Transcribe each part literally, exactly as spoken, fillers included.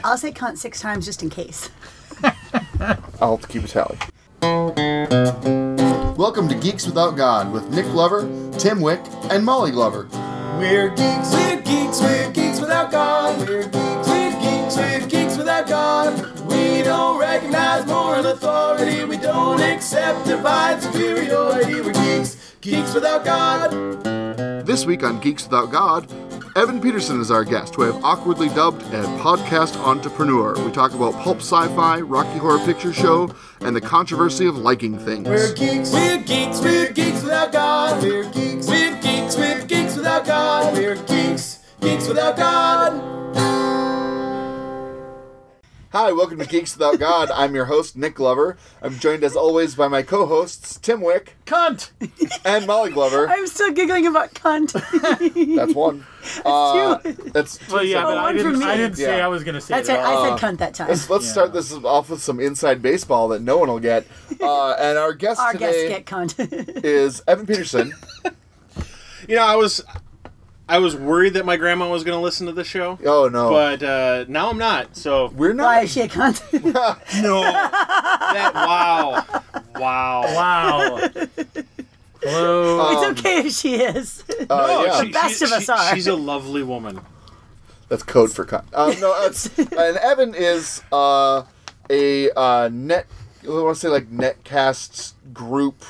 I'll say cunt six times just in case. I'll have to keep a tally. Welcome to Geeks Without God with Nick Glover, Tim Wick, and Molly Glover. We're geeks, we're geeks, we're geeks without God. We're geeks, we're geeks, we're geeks without God. We don't recognize moral authority. We don't accept divine superiority. We're geeks, geeks without God. This week on Geeks Without God, Evan Peterson is our guest, who I have awkwardly dubbed a podcast entrepreneur. We talk about pulp sci-fi, Rocky Horror Picture Show, and the controversy of liking things. We're geeks, we're geeks, we're geeks without God. We're geeks, we're geeks, we're geeks without God. We're geeks, geeks without God. Hi, welcome to Geeks Without God. I'm your host, Nick Glover. I'm joined as always by my co-hosts, Tim Wick. Cunt! And Molly Glover. I'm still giggling about cunt. That's one. Uh, that's two. Well, yeah, Oh, but I one for didn't, me. I didn't say Yeah. I was going to say That's it. right. at all. I said cunt that time. Let's, let's Yeah. start this off with some inside baseball that no one will get. Uh, and our guest Our today guests get cunt. is Evan Peterson. You know, I was I was worried that my grandma was going to listen to the show, Oh, no. but uh, now I'm not. So We're not. Why is she a cunt? no, that wow, wow, Wow. Hello. Um, It's okay if she is. Uh, No, yeah. she- best she- of us she- are. She's a lovely woman. That's code for cunt. Um, no, that's, and Evan is uh, a uh, net, I want to say like netcast group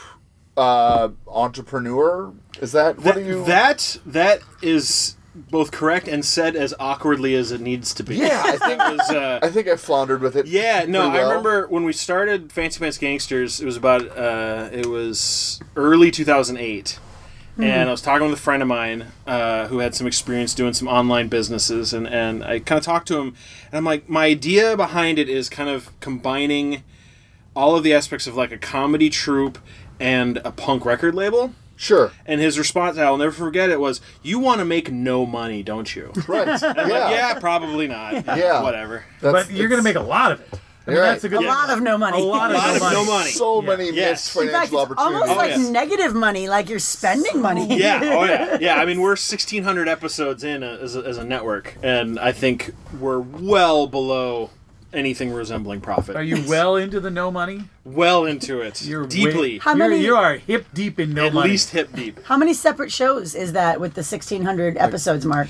uh, entrepreneur. Is that, what That, are you? that that is both correct and said as awkwardly as it needs to be. Yeah, I think- It was, uh, I think I floundered with it. Yeah, no, pretty I well. remember when we started Fancy Pants Gangsters, it was about, uh, it was early two thousand eight. And I was talking with a friend of mine uh, who had some experience doing some online businesses, and, and I kind of talked to him, and I'm like, my idea behind it is kind of combining all of the aspects of like a comedy troupe and a punk record label. Sure. And his response, I'll never forget it, was, "You want to make no money, don't you?" Right. I'm Yeah. like, yeah, probably not. Yeah. Whatever. That's- But you're going to make a lot of it. I mean, You're that's right. a good A lot of no money. A lot A of, lot no, of money. no money. so Yeah. many Yes. missed In fact, financial it's opportunities. almost Oh, like yes. negative money, like you're spending money. Yeah, oh yeah, yeah. I mean, we're sixteen hundred episodes in a, as, a, as a network, and I think we're well below anything resembling profit. Are you well into the no money? well into it? You're deeply, way- How you're- many- You are hip deep in no at money. least hip deep. How many separate shows is that with the sixteen hundred episodes mark?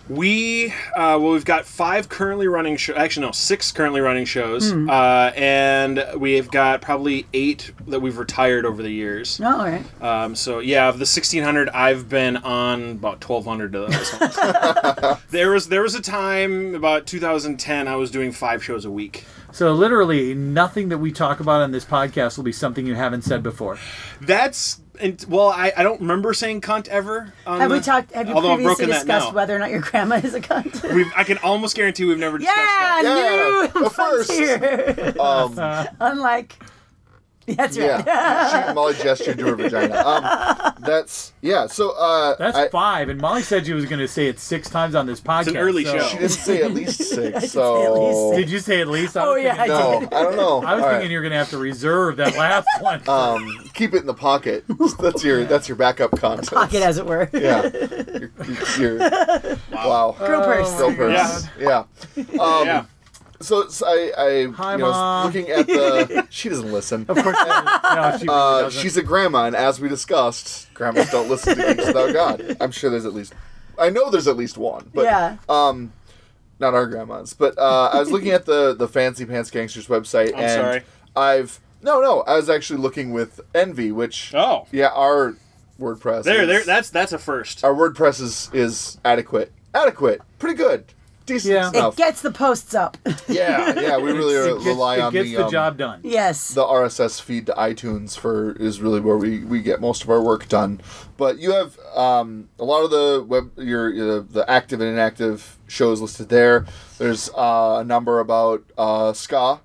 We uh, well, we've got five currently running shows. Actually, no, six currently running shows, Hmm. uh, and we've got probably eight that we've retired over the years. Oh, all right. Um, so yeah, of the sixteen hundred, I've been on about twelve hundred of those. there was there was a time about two thousand ten I was doing five shows a week. So literally nothing that we talk about on this podcast will be something you haven't said before. That's and well, I, I don't remember saying cunt ever. On Have the, we talked? Have you although I've previously broken that discussed now. whether or not your grandma is a cunt? We've, I can almost guarantee we've never discussed Yeah, that. Yeah, new of course. frontier. Um, Unlike, that's right. yeah. She, Molly gestured to her vagina. Um, that's, yeah, so, uh, That's I, five, and Molly said she was going to say it six times on this podcast. an early so- show. she didn't say at least I six, did so. say at least Did you say at least? I Oh, was yeah, thinking- I No, did. I don't know. I was All thinking right. you were going to have to reserve that last one. Um, keep it in the pocket. That's your that's your backup content. Pocket, as it were. Yeah. Your, your, your, wow. Girl purse. Girl purse. Yeah. Um, Yeah. So, so I, I Hi, you know, was Mom. looking at the. She doesn't listen. Of course, no, she really Uh, doesn't. she's a grandma, and as we discussed, grandmas don't listen to Geeks Without God. I'm sure there's at least. I know there's at least one, but Yeah. um, not our grandmas. But uh, I was looking at the the Fancy Pants Gangsters website, I'm and sorry. I've no, no. I was actually looking with Envy, which Oh, yeah, our WordPress. there, is, there. That's that's a first. our WordPress is is adequate, adequate, pretty good, decent Yeah. stuff. It gets the posts up. yeah, yeah. We really it gets, rely it on gets the the um, job done. Yes. the R S S feed to iTunes for is really where we, we get most of our work done. But you have um, a lot of the web your, your the active and inactive shows listed there. There's uh, a number about uh, ska.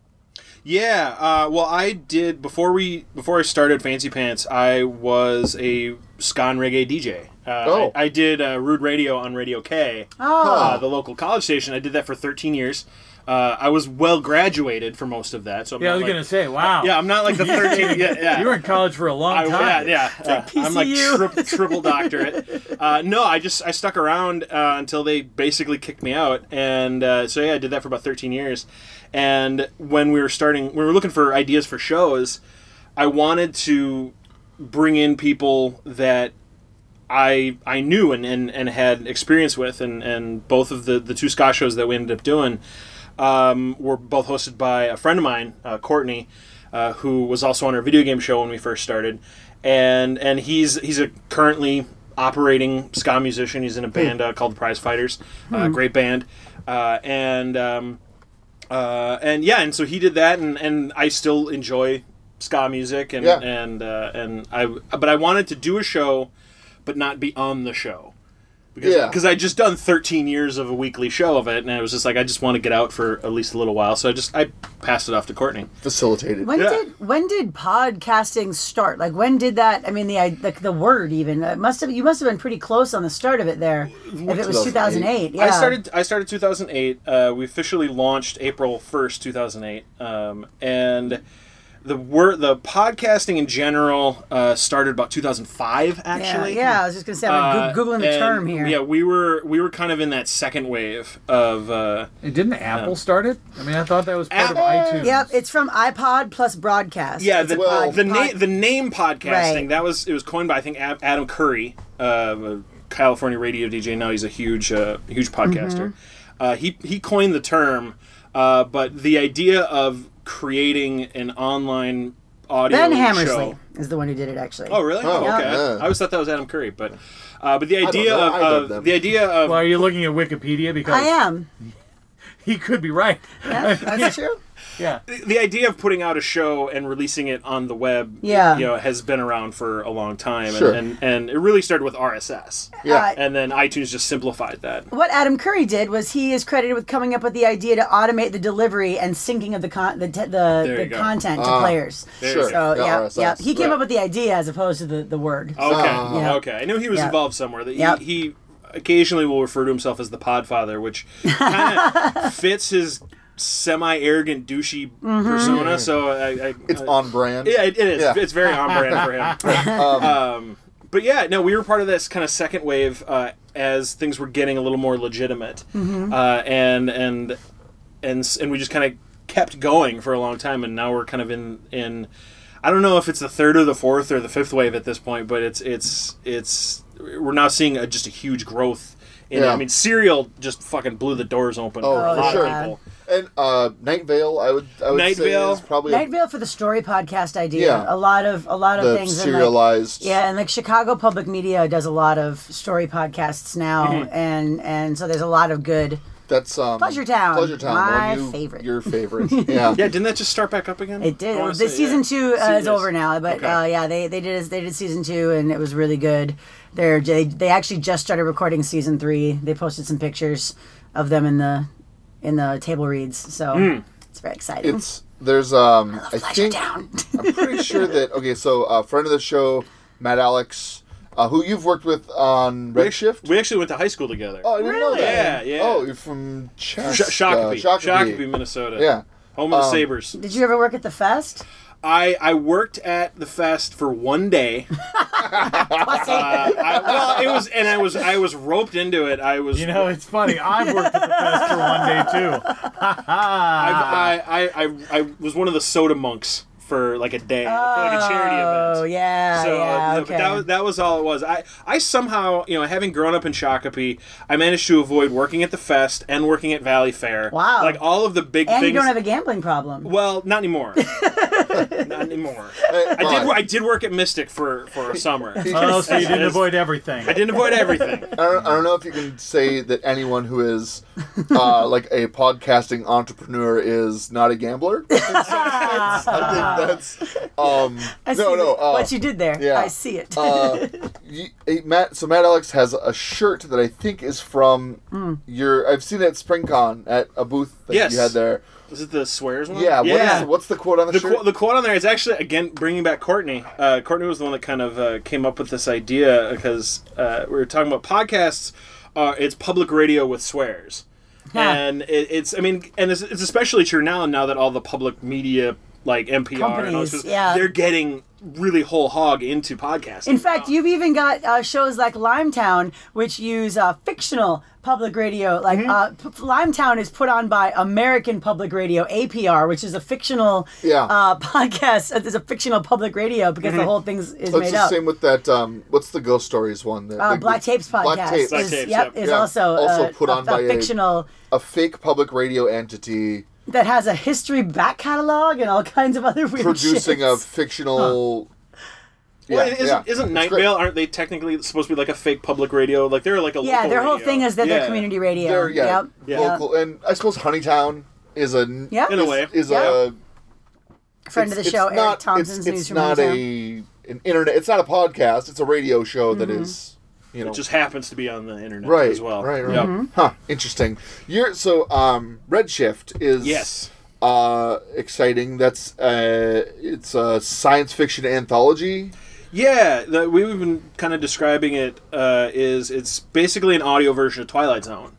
Yeah, uh, well, I did before we before I started Fancy Pants. I was a ska and reggae D J. Uh, Oh. I, I did uh, Rude Radio on Radio K, Oh. uh, the local college station. I did that for thirteen years. Uh, I was well graduated for most of that. So I'm Yeah, I not was like, gonna say, wow. Yeah, I'm not like the thirteen. yeah, yeah. You were in college for a long I, time. yeah, yeah. Uh, I'm like P C U. tri- triple doctorate. Uh, no, I just I stuck around uh, until they basically kicked me out, and uh, so yeah, I did that for about thirteen years. And when we were starting, we were looking for ideas for shows. I wanted to bring in people that I I knew and, and, and had experience with, and, and both of the, the two ska shows that we ended up doing um, were both hosted by a friend of mine, uh, Courtney, uh, who was also on our video game show when we first started, and and he's he's a currently operating ska musician. He's in a band uh, called the Prize Fighters, a uh, great band, uh, and um, uh, and yeah, and so he did that, and, and I still enjoy ska music, and Yeah. and uh, and I but I wanted to do a show, but not be on the show. Because Yeah. because I just done thirteen years of a weekly show of it, and I was just like, I just want to get out for at least a little while. So I just I passed it off to Courtney. Facilitated. When Yeah. did when did podcasting start? Like when did that? I mean, the I- the, the word even it must have you must have been pretty close on the start of it there. If it was two thousand eight, yeah. I started I started two thousand eight. Uh, we officially launched April first, two thousand eight, um, and the word the podcasting in general uh, started about two thousand five. Actually, Yeah, yeah, I was just gonna say I'm Uh, goo- googling the and, term here. Yeah, we were we were kind of in that second wave of. Uh, And didn't Apple start it? I mean, I thought that was part Apple- of iTunes. Yep, it's from iPod plus broadcast. Yeah, It's the, a pod- the pod- name the name podcasting Right. that was it was coined by I think Ab- Adam Curry, uh, a California radio D J. Now he's a huge uh, huge podcaster. Mm-hmm. Uh, he he coined the term, uh, but the idea of creating an online audio Ben Hammersley show. is the one who did it actually. Oh really? Oh, okay. yeah. I always thought that was Adam Curry, but uh, but the don't idea know. of, I don't of know. the idea of Well, are you looking at Wikipedia? Because I am. he could be right. Yeah, that's true. Yeah. the idea of putting out a show and releasing it on the web, Yeah. you know, has been around for a long time, Sure. and, and and it really started with R S S, Yeah. Uh, and then iTunes just simplified that. what Adam Curry did was he is credited with coming up with the idea to automate the delivery and syncing of the con- the, te- the, you the go. content to Ah, players. There Sure. you go. So Yeah, yeah, R S S, yeah, he came right. up with the idea as opposed to the, the word. Okay, Ah. Yeah. okay. I knew he was Yeah. involved somewhere. That he, Yep. he occasionally will refer to himself as the Podfather, which kind of fits his semi-arrogant, douchey persona. So I, I It's uh, on brand. Yeah, it, it is. Yeah. It's very on brand for him. um, but yeah, no, we were part of this kind of second wave uh, as things were getting a little more legitimate, uh, and and and s- and we just kind of kept going for a long time, and now we're kind of in in. I don't know if it's the third or the fourth or the fifth wave at this point, but it's it's it's we're now seeing a, just a huge growth. In, Yeah. I mean, Serial just fucking blew the doors open Oh, for a for lot sure. of people. And uh, Night Vale, I would I would Night say Vale. is probably Night Vale for the story podcast idea. Yeah. A lot of a lot of the things. and, like, serialized. yeah, and like Chicago Public Media does a lot of story podcasts now, Mm-hmm. and and so there's a lot of good. That's um, Pleasure Town, Pleasure Town, the my one you- favorite. Your favorite. Yeah. Yeah, didn't that just start back up again? It did. I wanna The say, season yeah. two uh, Se- is over now, but Okay. uh, yeah, they they did they did season two, and it was really good. They're, they they actually just started recording season three. They posted some pictures of them in the in the table reads, so Hmm. it's very exciting. It's there's um I Pleasure think Town. I'm pretty sure that okay, so a uh, friend of the show, Matt Alex, uh, who you've worked with on We- Redshift. We actually went to high school together. Oh, I didn't know Really? that. Yeah, yeah. Oh, you're from Ch- Sh- Shakopee. uh, Shakopee, Minnesota. Yeah. Home of the Um, Sabres. Did you ever work at the fest? I, I worked at the fest for one day. Uh, I, well, it was, and I was I was roped into it. I was, You know, it's funny. I've worked at the fest for one day too. I, I, I, I, I was one of the soda monks for like a day, for like a charity event. Oh yeah, So yeah, uh, okay. that was that was all it was. I I somehow, you know, having grown up in Shakopee, I managed to avoid working at the fest and working at Valley Fair. Wow. Like all of the big and things. you don't have a gambling problem. Well, not anymore. Not anymore. I did. I did work at Mystic for, for a summer. Oh, so you didn't Yes. avoid everything. I didn't avoid everything. I don't, I don't know if you can say that anyone who is uh, like a podcasting entrepreneur is not a gambler. In some sense. I think that's um, I see no, no. the- Uh, what you did there. yeah. I see it. uh, y- eh, Matt. So Matt Alex has a shirt that I think is from Hmm. your. I've seen it at SpringCon at a booth that Yes. you had there. Was it the swears one? Yeah. What yeah. is, what's the quote on the, the, shirt? qu- the quote on there is actually, again, bringing back Courtney. Uh, Courtney was the one that kind of uh, came up with this idea because uh, we were talking about podcasts. Uh, it's public radio with swears. and it, it's I mean, and it's, it's especially true now. Now that all the public media like N P R and all Companies, this, yeah. they're getting really whole hog into podcasting. In fact, you've even got uh, shows like Limetown, which use uh, fictional public radio. Like Mm-hmm. uh, P- Limetown is put on by American Public Radio, A P R, which is a fictional Yeah. uh, podcast. It's a fictional public radio because Mm-hmm. the whole thing is It's made the up. same with that. Um, what's the Ghost Stories one? The, Uh, the- Black Tapes podcast Black Tapes. Black is, Tapes, yep, yep. is Yeah. also, Also uh, put a, on a by a- fictional a fake public radio entity that has a history back catalog and all kinds of other weird producing shits. a fictional. Well, Yeah, isn't, yeah. isn't It's Night great. Vale, aren't they technically supposed to be like a fake public radio? Like they're like a Yeah, local their whole radio. thing is that Yeah. they're community radio. They're, yeah, Yep. Yeah. local, and I suppose Honeytown is a Yep. In a is, way. is Yeah. a Friend of the it's- show, it's Eric not- Thompson's it's, news it's from not Honeytown. a an internet. It's not a podcast. It's a radio show that Mm-hmm. is you know It just happens to be on the internet right as well. right right. Yep. Mm-hmm. Huh. Interesting. You're so um Redshift is Yes. uh exciting. That's uh it's a science fiction anthology. Yeah, the, we've been kind of describing it uh, is it's basically an audio version of Twilight Zone.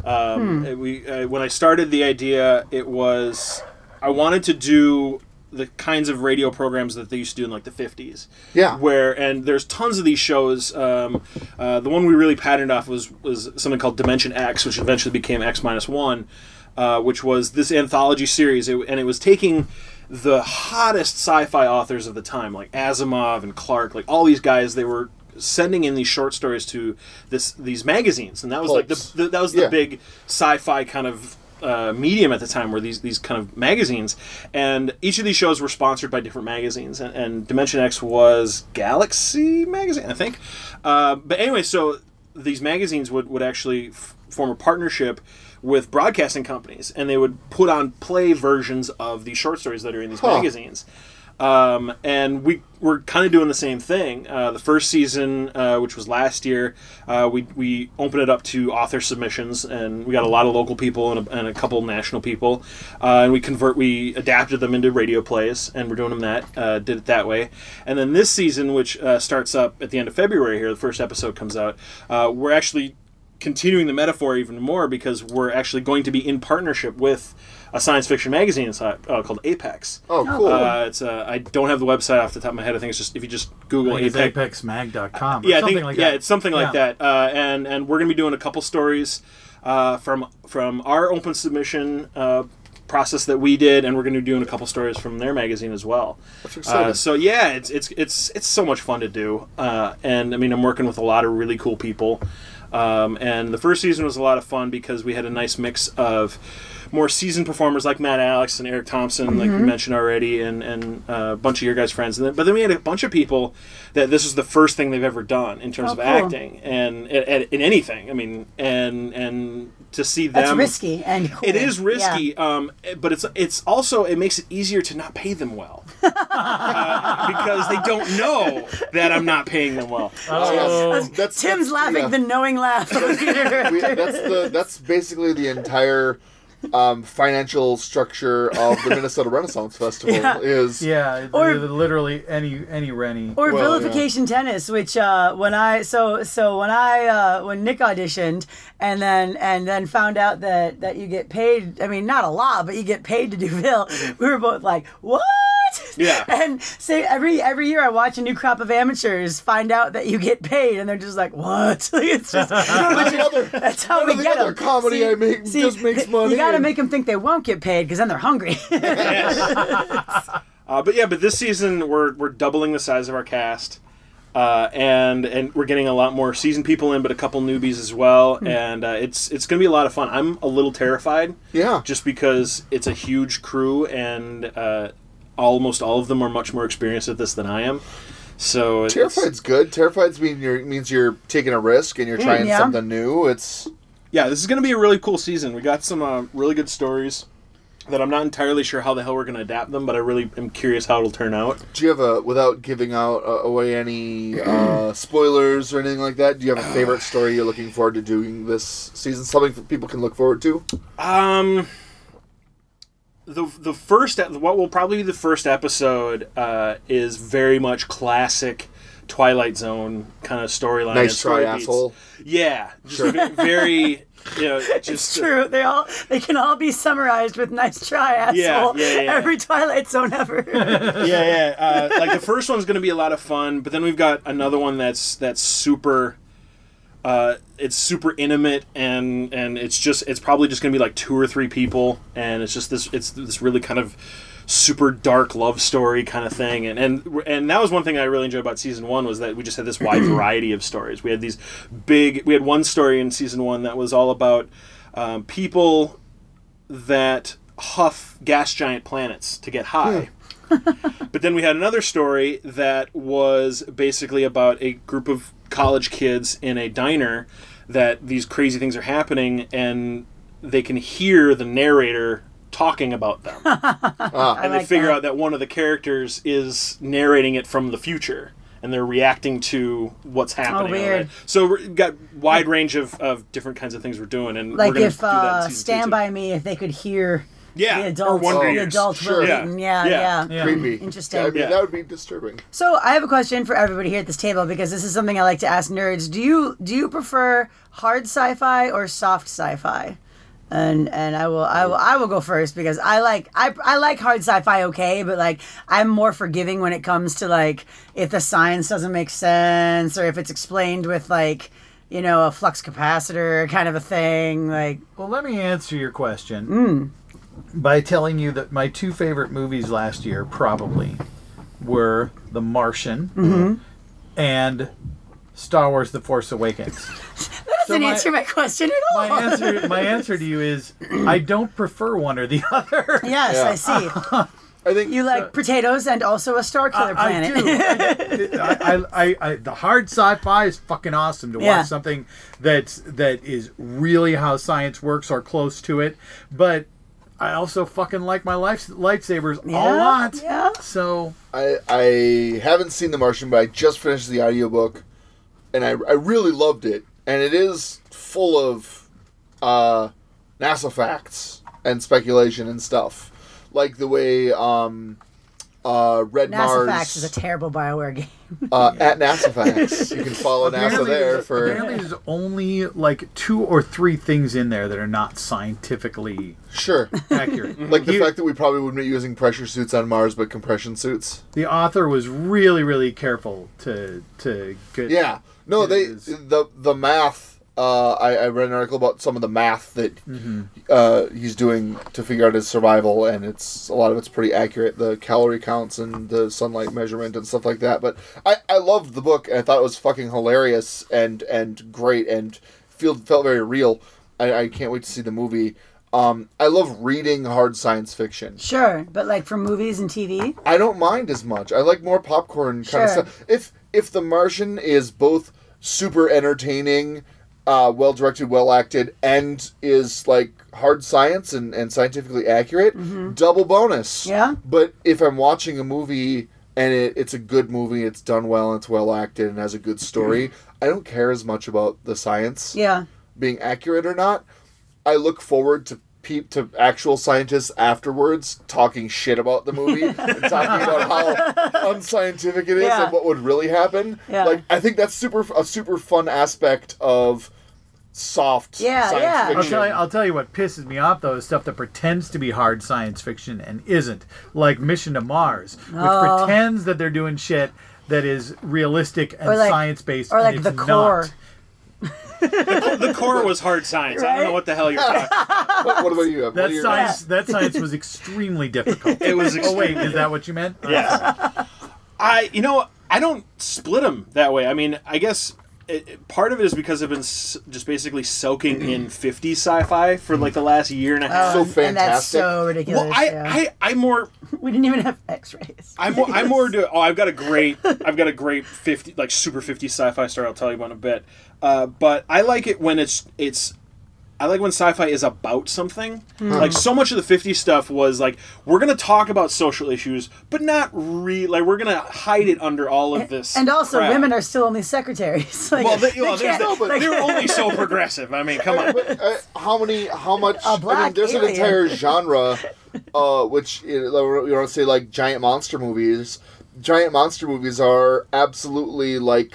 Um, it- we uh, when I started the idea, it was I wanted to do the kinds of radio programs that they used to do in like the fifties. Yeah. Where and there's tons of these shows. Um, uh, the one we really patterned off was was something called Dimension X, which eventually became X minus one, uh, which was this anthology series, it, and it was taking the hottest sci-fi authors of the time, like Asimov and Clarke, like all these guys. They were sending in these short stories to this these magazines, and that was like Pulps. the, the that was the Yeah. big sci-fi kind of uh, medium at the time, were these these kind of magazines, and each of these shows were sponsored by different magazines, and, and Dimension X was Galaxy magazine, I think. Uh, but anyway, so these magazines would would actually f- form a partnership with broadcasting companies, and they would put on play versions of these short stories that are in these Huh. magazines. Um, and we were kind of doing the same thing. Uh, the first season, uh, which was last year, uh, we we opened it up to author submissions, and we got a lot of local people and a, and a couple national people, uh, and we convert we adapted them into radio plays, and we're doing them that uh, did it that way. And then this season, which uh, starts up at the end of February here, the first episode comes out. Uh, we're actually continuing the metaphor even more because we're actually going to be in partnership with a science fiction magazine uh, called Apex. Oh, cool. Uh, it's uh, I don't have the website off the top of my head. I think it's just if you just Google It's Apex. apex mag dot com. Yeah, I something think like yeah, that. it's something like Yeah. that. Uh, and and we're gonna be doing a couple stories uh, from from our open submission uh, process that we did, and we're gonna be doing a couple stories from their magazine as well. That's exciting. Uh, so yeah, it's it's it's it's so much fun to do. Uh, and I mean, I'm working with a lot of really cool people. Um, and the first season was a lot of fun because we had a nice mix of more seasoned performers like Matt Alex and Eric Thompson, like we mentioned already, and, and uh, a bunch of your guys' friends. And then, but then we had a bunch of people that this was the first thing they've ever done in terms Oh, of cool. acting and, and in anything. I mean, and and to see them, That's risky and cool. it is Yeah. risky, um, but it's it's also it makes it easier to not pay them well uh, because they don't know that I'm not paying them well. Oh, yes. That's, Tim's that's- laughing yeah. the knowing laugh of a theater We, director. that's the that's basically the entire um, financial structure of the Minnesota Renaissance Festival Yeah. is Yeah, it- Or- literally any any Rennie. Or Well, vilification tennis, which uh, when I so so when I uh, when Nick auditioned and then and then found out that that you get paid. I mean, not a lot, but you get paid to do Vil. We were both like, what? Yeah. And say every every year I watch a new crop of amateurs find out that you get paid, and they're just like, what? Like, it's just None of the other, that's how none we of the get other them. comedy I make just makes money. You got to and- make them think they won't get paid because then they're hungry. Uh, but yeah, but this season we're we're doubling the size of our cast, uh, and and we're getting a lot more seasoned people in, but a couple newbies as well, and uh, it's it's gonna be a lot of fun. I'm a little terrified, Yeah. just because it's a huge crew, and uh, almost all of them are much more experienced at this than I am. So it's, Terrified's good. Terrified's mean you're, means you're taking a risk and you're trying yeah. something new. It's yeah, this is gonna be a really cool season. We got some uh, really good stories that I'm not entirely sure how the hell we're gonna adapt them, but I really am curious how it'll turn out. do you have a without giving out uh, away any uh, spoilers or anything like that? Do you have a favorite story you're looking forward to doing this season? Something that people can look forward to? Um, the the first what will probably be the first episode uh, is very much classic Twilight Zone kind of storyline. Nice and story try, beats. asshole. Yeah, just Sure. ve- very You know, just It's true. They all they can all be summarized with "nice try, asshole." Yeah, yeah, yeah. Every Twilight Zone ever. yeah, yeah. Uh, like the first one's going to be a lot of fun, but then we've got another one that's that's super. Uh, it's super intimate, and and it's just it's probably just going to be like two or three people, and it's just this it's this really kind of super dark love story kind of thing, and and and that was one thing I really enjoyed about season one, was that we just had this wide variety of stories. We had these big. We had one story in season one that was all about um, people that huff gas giant planets to get high. But then we had another story that was basically about a group of college kids in a diner that these crazy things are happening, and they can hear the narrator talking about them. Ah. And they like figure that. out that one of the characters is narrating it from the future, and they're reacting to what's happening. Oh, weird. on it. So we've got wide range of, of different kinds of things we're doing, and Like we're going to if do that in uh, season two, Stand too. By Me, if they could hear Yeah, the or adults, Wonder the Years. adults Sure. were Yeah. eating. Yeah, Yeah. yeah. Yeah. Creepy. Interesting. I mean, Yeah. that would be disturbing. So I have a question for everybody here at this table, because this is something I like to ask nerds. Do you do you prefer hard sci-fi or soft sci-fi? And and I will I will I will go first, because I like I I like hard sci-fi, okay, but like I'm more forgiving when it comes to like if the science doesn't make sense, or if it's explained with like, you know, a flux capacitor kind of a thing. Like, Well, let me answer your question by telling you that my two favorite movies last year probably were The Martian and Star Wars: The Force Awakens. that doesn't my- answer my question at all. My answer, my answer to you is I don't prefer one or the other. Yes, Yeah. I see. I think You like potatoes and also a star killer I, I planet. do. I, I, I, I, the hard sci-fi is fucking awesome to Yeah. watch something that's that is really how science works or close to it. But I also fucking like my life, lightsabers a Yeah, lot. yeah. So I I haven't seen The Martian, but I just finished the audiobook, and I I really loved it. And it is full of uh, NASA facts and speculation and stuff, like the way um, uh, Red NASA Mars Facts is a terrible BioWare game. uh, at NASA Facts. You can follow NASA apparently, there for apparently there's only like two or three things in there that are not scientifically sure. accurate. Like the He- fact that we probably wouldn't be using pressure suits on Mars, but compression suits. the author was really, really careful to to get. Yeah. No, It they is. the the math. Uh, I, I read an article about some of the math that Mm-hmm. uh, he's doing to figure out his survival, and it's a lot of it's pretty accurate. The calorie counts and the sunlight measurement and stuff like that. But I, I loved the book, and I thought it was fucking hilarious and and great, and feel felt very real. I, I can't wait to see the movie. Um, I love reading hard science fiction. Sure, but like for movies and T V? I don't mind as much. I like more popcorn kind of Sure. stuff. If if The Martian is both super entertaining, uh, well directed, well acted, and is like hard science and, and scientifically accurate, double bonus. Yeah? But if I'm watching a movie and it, it's a good movie, it's done well, and it's well acted, and has a good story, I don't care as much about the science Yeah. being accurate or not. I look forward to peep to actual scientists afterwards talking shit about the movie and talking about how unscientific it is Yeah. and what would really happen. Yeah. Like I think that's super a super fun aspect of soft Yeah, science yeah. I'll fiction. tell you. I'll tell you what pisses me off though is stuff that pretends to be hard science fiction and isn't, like Mission to Mars, which Oh. pretends that they're doing shit that is realistic and Or like- science based, Or like and The it's Core. not. The core was hard science. I don't know Right? what the hell you're talking about. what, what about you? What That are your- science. That science was extremely difficult. It was Oh wait, is that what you meant? Yes. I, you know, I don't split them that way. I mean, I guess it, it- part of it is because I've been s- just basically soaking in fifties sci-fi for like the last year and a half. So Um, and that's fantastic. so ridiculous. well, I, yeah. I, I more, we didn't even have X-rays. I'm more, I'm more to. Oh, I've got a great, I've got a great fifty, like super fifties sci-fi story. I'll tell you about in a bit. Uh, but I like it when it's, it's. I like when sci-fi is about something. Like so much of the fifties stuff was like we're gonna talk about social issues, but not really. Like we're gonna hide it under all of this. And also, crap. women are still only secretaries. Like, Well, they, well, they there's can't- no, like- they're only so progressive. I mean, come on. But, uh, how many? How much? A I mean, black there's an alien. entire genre, uh, which you know, you know, say like giant monster movies. Giant monster movies are absolutely like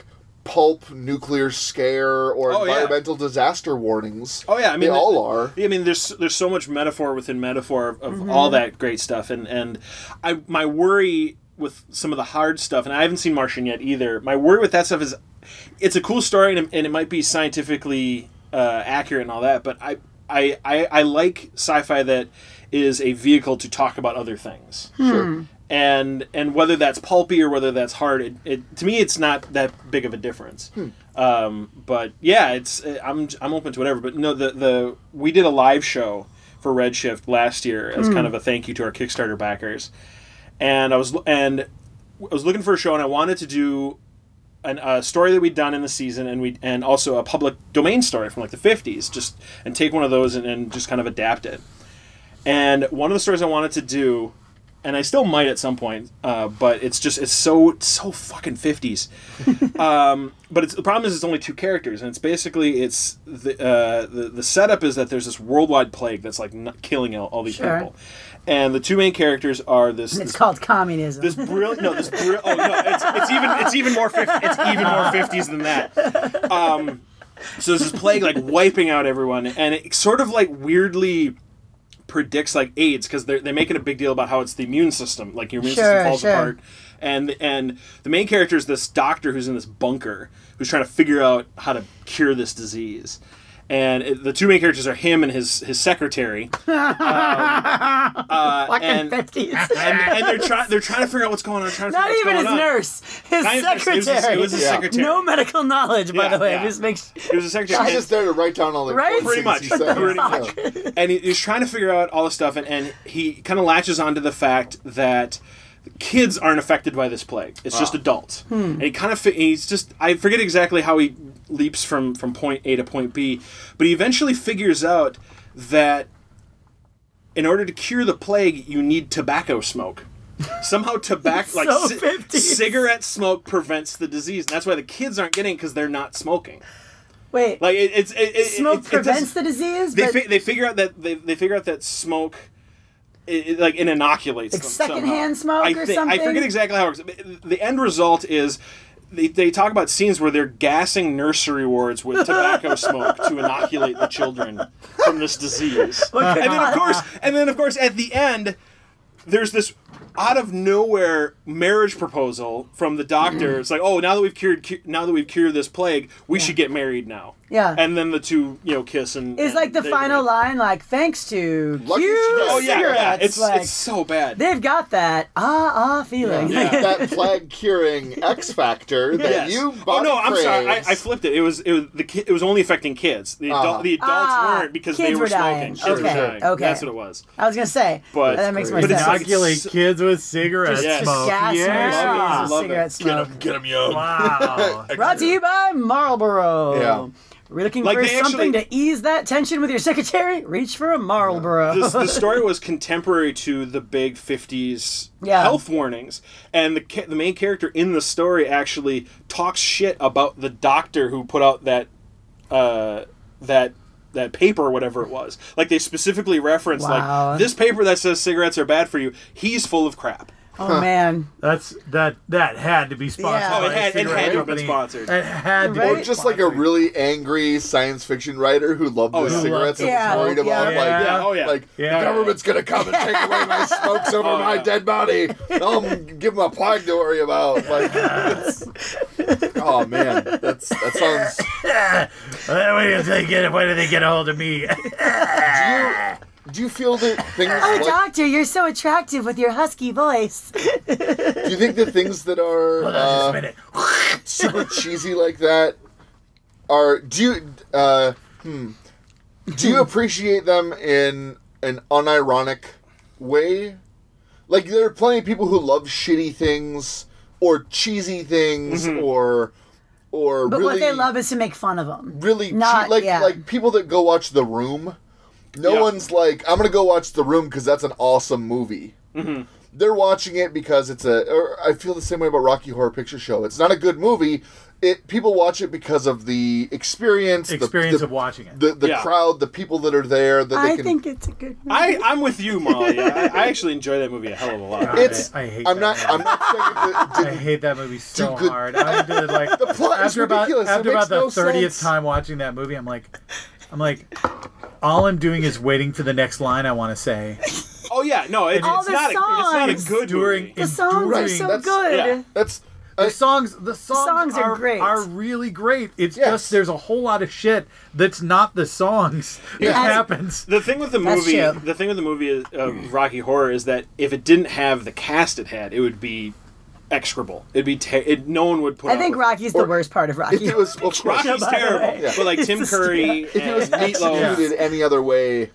pulp nuclear scare or Oh, yeah. environmental disaster warnings. Oh yeah, I mean they the- all are. I mean, there's there's so much metaphor within metaphor of, of Mm-hmm. all that great stuff, and and I my worry with some of the hard stuff, and I haven't seen Martian yet either. My worry with that stuff is, it's a cool story, and it, and it might be scientifically uh, accurate and all that, but I, I I I like sci-fi that is a vehicle to talk about other things. Sure. And and whether that's pulpy or whether that's hard, it, it to me it's not that big of a difference. Hmm. Um, but yeah, it's I'm I'm open to whatever. But no, the the we did a live show for Redshift last year as kind of a thank you to our Kickstarter backers, and I was and I was looking for a show, and I wanted to do an, a story that we'd done in the season, and we and also a public domain story from like the fifties, just and take one of those and, and just kind of adapt it. And one of the stories I wanted to do, and I still might at some point, uh, but it's just it's so so fucking fifties. um, but it's, the problem is it's only two characters, and it's basically it's the uh, the the setup is that there's this worldwide plague that's like n- killing all, all these Sure. people, and the two main characters are this. It's this called communism. this brilliant no this bri- oh no it's, it's even it's even more fifty, it's even more fifties than that. Um, so there's this plague like wiping out everyone, and it sort of like weirdly predicts like AIDS, because they're, they're making a big deal about how it's the immune system, like your immune Sure, system falls sure. apart, and and the main character is this doctor who's in this bunker who's trying to figure out how to cure this disease. And it, the two main characters are him and his his secretary, um, uh, Fucking and, fifties. and and they're trying they're trying to figure out what's going on. Trying to Not figure out even what's his going nurse. His on. Not his nurse, secretary. It was his, it was his Yeah. secretary. No medical knowledge, by Yeah, the way. yeah. Just makes It was his secretary. He's And- just there to write down all the Right? important Pretty things much. he said. Pretty Yeah. and he, he's trying to figure out all this stuff, and, and he kind of latches onto the fact that kids aren't affected by this plague. It's just adults. And he kind of fi- he's just I forget exactly how he leaps from from point A to point B, but he eventually figures out that in order to cure the plague, you need tobacco smoke. Somehow tobacco, like So ci- fifties. cigarette smoke prevents the disease, and that's why the kids aren't getting it, because they're not smoking. Wait. Like it, it's it, it, smoke it, it prevents doesn't- the disease, they but fi- they figure out that they, they figure out that smoke it, it, like it inoculates Like them secondhand somehow. smoke I or thi- I something? forget exactly how it works. The end result is they, they talk about scenes where they're gassing nursery wards with tobacco smoke to inoculate the children from this disease. And then of course and then of course at the end there's this out of nowhere marriage proposal from the doctor. It's like, oh, now that we've cured cu- now that we've cured this plague, we should get married now. Yeah. And then the two, you know, kiss and it's and like the they- final line, like, thanks to Lucky Q she- Oh yeah, yeah. cigarettes. It's like, it's so bad. they've got that ah ah feeling. Yeah. That plague curing X factor that Yes. you oh body no, I'm sorry. I, craves. I flipped it. It was it was the ki- it was only affecting kids. The adult, Uh-huh. the adults Ah, weren't because kids they were, were smoking. dying. Kids were Okay, dying. okay. That's what it was. I was gonna say, But- that makes more but it's sense. like- Inoculate it's- kids with cigarette Yes. smoke. Gas Yeah. nurseries, Love it. cigarette smoke. Get him young. Wow. Brought to you by Marlboro. Yeah. We're looking Like, for they something actually- to ease that tension with your secretary? Reach for a Marlboro. This, the story was contemporary to the big fifties Yeah. health warnings, and the ca- the main character in the story actually talks shit about the doctor who put out that uh, that that paper or whatever it was. Like they specifically reference Wow. like this paper that says cigarettes are bad for you. He's full of crap. Oh, man. That's that. That had to be sponsored. Yeah. Oh, it by a had- it cigarette had to have been company. sponsored. It had to. Right? Or be just like a sponsored. really angry science fiction writer who loved Oh, the yeah. cigarettes and Yeah, was worried about yeah. like, Yeah. Oh yeah. like Yeah. the government's gonna come and take away my smokes over Oh, my yeah. dead body. I'll give them a plague to worry about. Like, it's- oh man, that's that sounds. Wait until they get. Why do they get a hold of me? Do you do you feel that things Oh, like? doctor, you're so attractive with your husky voice. Do you think that things that are Hold on just a uh, minute. super cheesy like that are do you uh, hmm, do you appreciate them in an unironic way? Like there are plenty of people who love shitty things or cheesy things or or But really what they love is to make fun of them. really Not- cheap, like yeah. like people that go watch The Room. No Yeah. one's like, I'm gonna go watch The Room because that's an awesome movie. Mm-hmm. They're watching it because it's a. Or I feel the same way about Rocky Horror Picture Show. It's not a good movie. it people watch it because of the experience, Experience the, of watching it. the the Yeah. crowd, the people that are there. That they I can, think it's a good movie. I, I'm with you, Molly. I, I actually enjoy that movie a hell of a lot. It's. I, I hate I'm that not. movie. I'm not saying it I did, hate that movie so Dude, good- hard. I did like The plot is after about ridiculous. It after makes about the no thirtieth sense. time watching that movie, I'm like, I'm like, all I'm doing is waiting for the next line I want to say. Oh yeah, no, it, All it's the not. A, it's not a songs. good During- movie. the songs are enduring- so that's- good. yeah. that's. The I- songs, the songs, songs are great. are really great. It's Yes. just there's a whole lot of shit that's not the songs that Yeah. happens. The thing with the That's movie, true. the thing with the movie is, of Rocky Horror is that if it didn't have the cast it had, it would be execrable. It'd be ter- it, no one would put. I up think with it. Rocky's Or- the worst part of Rocky. If it was, well, of course, Rocky's by the terrible, way. Yeah. but like Tim It's- Curry if it and was Meatloaf. executed any other way,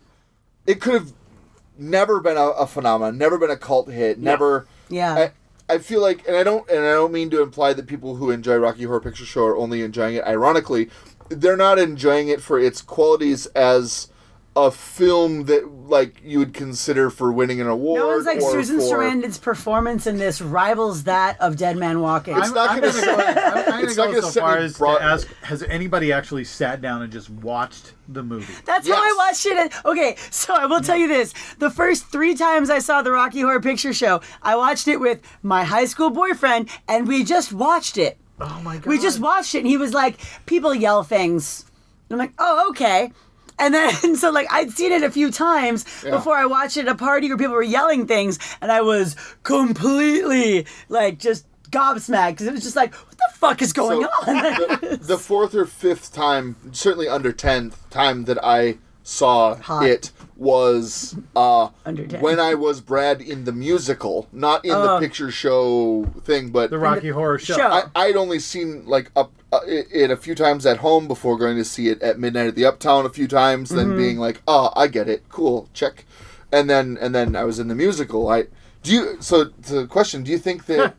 it could have never been a, a phenomenon, never been a cult hit, never. yeah. I, I feel like, and I don't, and I don't mean to imply that people who enjoy Rocky Horror Picture Show are only enjoying it ironically. They're not enjoying it for its qualities as a film that, like, you would consider for winning an award. no one's like or Susan for, Sarandon's performance in this rivals that of Dead Man Walking. It's I'm, not I'm gonna gonna say- go, I'm, I'm gonna it's not go gonna so set far me as broad- to ask: has anybody actually sat down and just watched the movie? That's how I Yes. watched it. And- Okay, so I will tell you this: the first three times I saw the Rocky Horror Picture Show, I watched it with my high school boyfriend, and we just watched it. Oh my god! We just watched it, and he was like, "People yell things." I'm like, "Oh, okay." And then, so like, I'd seen it a few times Yeah. before I watched it at a party where people were yelling things, and I was completely like just gobsmacked because it was just like, "What the fuck is going So, on?" the, the fourth or fifth time, certainly under tenth time that I saw Hot. it was uh, Under ten. when I was Brad in the musical, not in the Oh. picture show thing, but the Rocky Horror Show. show. I, I'd only seen like up uh, it, it a few times at home before going to see it at midnight at the Uptown a few times, then being like, "Oh, I get it, cool, check," and then and then I was in the musical. I do you so the question: do you think that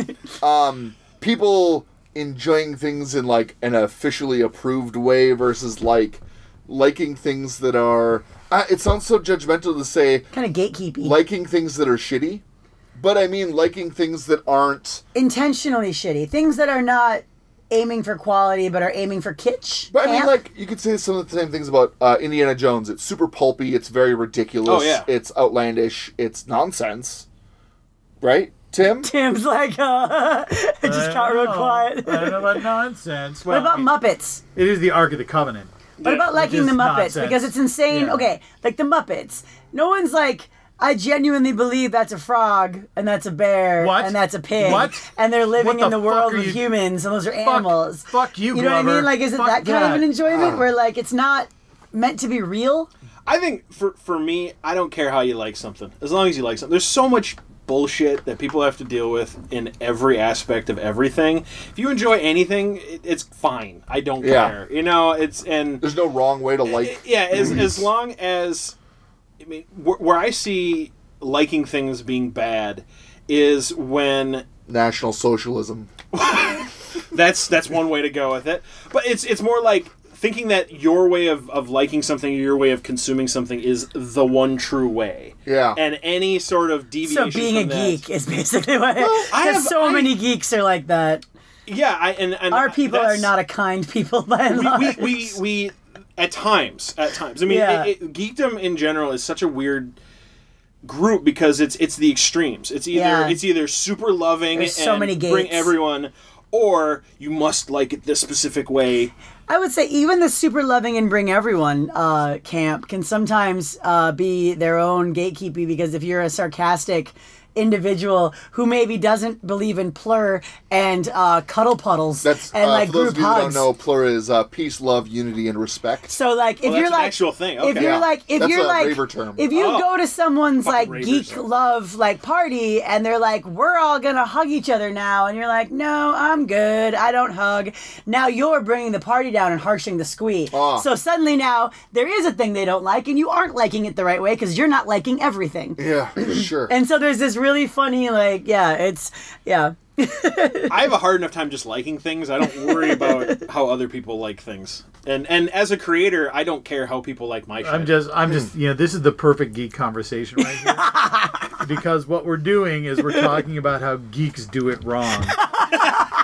um, people enjoying things in like an officially approved way versus like liking things that are? Uh, it sounds so judgmental to say Kind of gatekeepy. liking things that are shitty, but I mean liking things that aren't. Intentionally shitty. Things that are not aiming for quality but are aiming for kitsch. But I mean, Camp. like, you could say some of the same things about uh, Indiana Jones. It's super pulpy. It's very ridiculous. Oh, yeah. It's outlandish. It's nonsense. Right, Tim? Tim's like, uh, it just I got don't real know. quiet. I don't know about nonsense. What Well, about Muppets? it is the Ark of the Covenant. What about liking the is Muppets? nonsense. Because it's insane. Yeah. Okay, like the Muppets. No one's like, I genuinely believe that's a frog and that's a bear What? and that's a pig. What? And they're living What in the the fuck world are of you- humans and those are animals. fuck you, You know what I Glover. mean? Like, is it Fuck that kind of that. an enjoyment where like it's not meant to be real? I think for for me, I don't care how you like something, as long as you like something. There's so much bullshit that people have to deal with in every aspect of everything. If you enjoy anything, it, it's fine. I don't Yeah. care. You know, it's and There's no wrong way to like. yeah, as movies. as long as I mean, where, where I see liking things being bad is when National Socialism. that's that's one way to go with it. But it's it's more like thinking that your way of, of liking something, your way of consuming something is the one true way. Yeah. And any sort of So deviation being a from that- geek is basically what. I Because have- so I- many geeks are like that. Yeah, I, and, and Our people are that's- not a kind people by and we, large. we, we, we at times at times. I mean, Yeah. it, it, geekdom in general is such a weird group because it's it's the extremes. It's either Yeah. it's either super loving There's and so many bring gates. everyone, or you must like it this specific way. I would say even the super loving and bring everyone uh, camp can sometimes uh, be their own gatekeeping because if you're a sarcastic individual who maybe doesn't believe in plur and uh, cuddle puddles That's and uh, like for those group of you who don't hugs. know, Plur is uh, peace, love, unity, and respect. So like if Well, you're that's an like actual thing. if Okay. you're Yeah. like if That's you're a like raver term. if you Oh. go to someone's Fucking like ravers, geek yeah. love like party and they're like we're all gonna hug each other now and you're like no I'm good I don't hug, now you're bringing the party down and harshing the squee. Ah. So suddenly now there is a thing they don't like and you aren't liking it the right way because you're not liking everything. Yeah, sure. And so there's this really funny like yeah it's yeah. I have a hard enough time just liking things. I don't worry about how other people like things. And and as a creator, I don't care how people like my shit. I'm just, I'm just, you know, this is the perfect geek conversation right here. Because what we're doing is we're talking about how geeks do it wrong.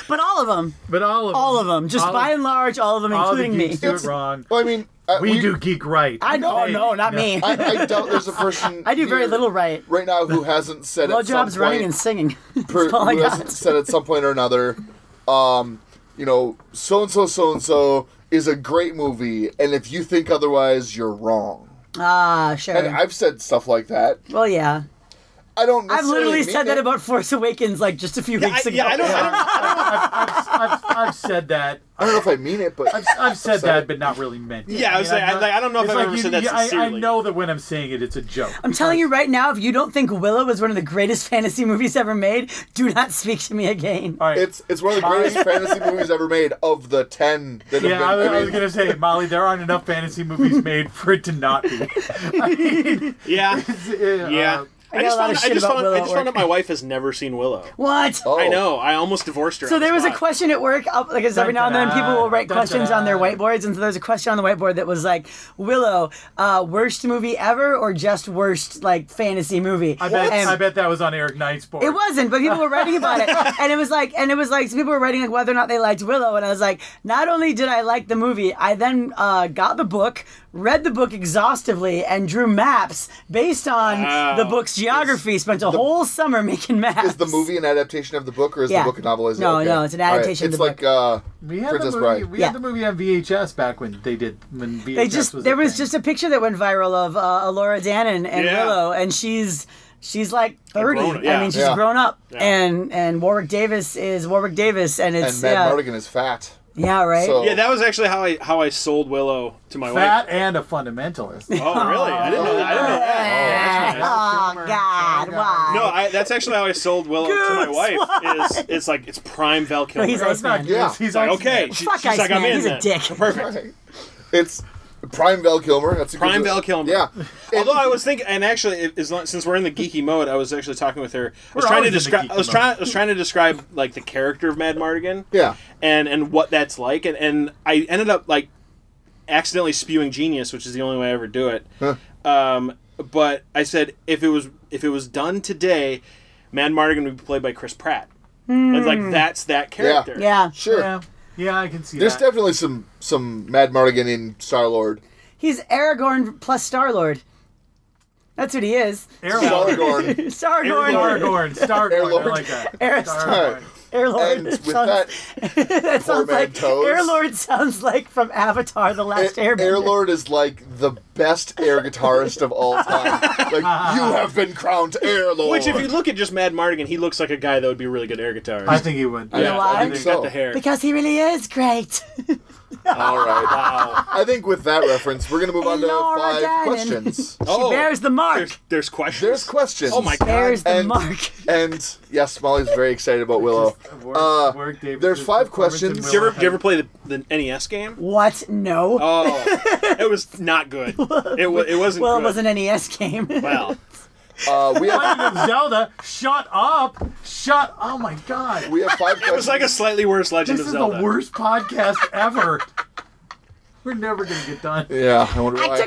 But all of them, But all of all them, of them, just all by and large, all of them, all including the me. geeks do it wrong. Well, I mean, uh, We, do geek right. I know, Hey, no, not me. I, I doubt there's a person. I do very here little right. right now who hasn't said at some Blowjobs, running, point, and singing. per, That's all I who hasn't got. said at some point or another, um, you know, so and so, so and so is a great movie, and if you think otherwise, you're wrong. Ah, sure. And I've said stuff like that. well, yeah. I don't. I've necessarily literally mean said that it. about Force Awakens like just a few Yeah, weeks I, ago. yeah, I don't. I don't, I don't I've, I've, I've said that. I don't know if I mean it, but I've, I've said Said that, it. but not really meant it. Yeah, I was saying, I'm I- like, I don't know if it's I've like ever you- said that you- I, I sincerely. know that when I'm saying it, it's a joke. I'm telling you right now, if you don't think Willow is one of the greatest fantasy movies ever made, do not speak to me again. All right. it's it's one of the greatest fantasy movies ever made of the ten that have yeah, been. I, was- I I was mean, gonna say, Molly, there aren't enough fantasy movies made for it to not be. I mean, yeah, it's, uh, yeah. I I, got just a lot found. of I shit just about found. Willow I at just found work. out my wife has never seen Willow. What? Oh. I know. I almost divorced her. So on the there was a spot. question at work, uh, because every now and then people will write Dun-dun-dun. questions on their whiteboards, and so there's a question on the whiteboard that was like, Willow, uh, worst movie ever or just worst like fantasy movie? I bet. And I bet that was on Eric Knight's board. it wasn't, but people were writing about it, and it was like, and it was like, so people were writing like whether or not they liked Willow, and I was like, not only did I like the movie, I then uh, got the book, read the book exhaustively, and drew maps based on Wow. the book's geography. Spent a whole summer making maps. is the movie an adaptation of the book, or is Yeah. the book a novelization? No, Okay. no, it's an All right. adaptation of It's the like uh, We had Princess the movie. Bride. We Yeah. had the movie on V H S back when they did when V H S They just was there a was thing. just a picture that went viral of uh, Laura Dannon and Yeah. Willow, and she's she's like thirty. grown- I yeah. mean, she's Yeah. grown up, Yeah. and and Warwick Davis is Warwick Davis, and it's and Matt yeah, Mardigan is fat. yeah, right. So- Yeah, that was actually how I how I sold Willow to my fat wife. and a fundamentalist. Oh, really? I didn't know that. I didn't know that. Oh God, why? No, I, that's actually how I sold Willow to my Goose, wife. why? Is it's like it's prime Val Kilmer. he's That's not Iceman. good. Yeah. He's like, Iceman. okay, she, Fuck she's like, I'm Iceman, in he's a then. dick. Perfect. It's prime Val Kilmer. That's a Prime good, Val Kilmer. Yeah. Although I was thinking, and actually, it, as long, since we're in the geeky mode, I was actually talking with her. I was We're trying to always in the describe. geeky I was mode. trying. I was trying to describe like the character of Mad Mardigan. Yeah. And and what that's like, and and I ended up like accidentally spewing genius, which is the only way I ever do it. Huh. Um, but I said if it was if it was done today, Mad Mardigan would be played by Chris Pratt. It's like that's that character. Yeah, Sure. Yeah, yeah, I can see There's that. definitely some some Mad Mardigan in Star Lord. he's Aragorn plus Star Lord. That's what he is. Aragorn. Stargorn. Stargorn. Aragorn, Star Lord. I Airlord. like that. Air- Star-Lord. Airlord. And with sounds, that, that sounds man like toes. Airlord sounds like from Avatar: The Last Airbender. Air Lord is like the best air guitarist of all time. Like, you have been crowned Air Lord. Which, if you look at just Mad Mardigan, he looks like a guy that would be a really good air guitarist. I think he would. I yeah, why? I think he's got so. the hair. Because he really is great. All right. Wow. I think with that reference, we're going to move on to Laura five Dannon. questions. Oh, Bears the mark. There's, there's questions. There's questions. Oh my god. Bears the And- mark. And yes, Molly's very excited about Willow. Work- Uh, work Davis's there's five performance in questions. Did you ever, Willow. did you ever play the, the N E S game? What? No. Oh, it was not good. It, wa- it wasn't well, good. it was an N E S game. Well, Uh, we have Legend of Zelda. Shut up. Shut. Oh my god. we have five questions. it was like a slightly worse Legend This of is Zelda. the worst podcast ever. We're never gonna get done. Yeah, I wonder I why. took